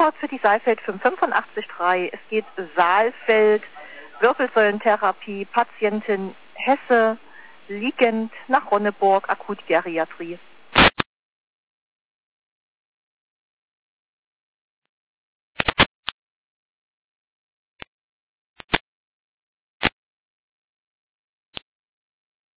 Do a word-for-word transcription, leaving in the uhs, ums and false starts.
Anfahrt für die Saalfeld fünf fünfundachtzig drei. Es geht Saalfeld, Wirbelsäulentherapie, Patientin Hesse, liegend nach Ronneburg, Akutgeriatrie.